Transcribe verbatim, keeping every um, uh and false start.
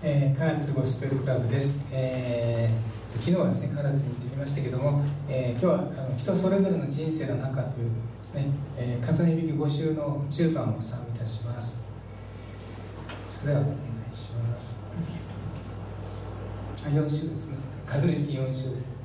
えー、唐津ゴスペルクラブです。えー、昨日はですね、唐津に行ってきましたけども、えー、今日はあの人それぞれの人生の中というですね、えー、数の響きご週のじゅうばんを賛美いたします。それではお願いします。あ、よん週ですね。数の響きよん週です。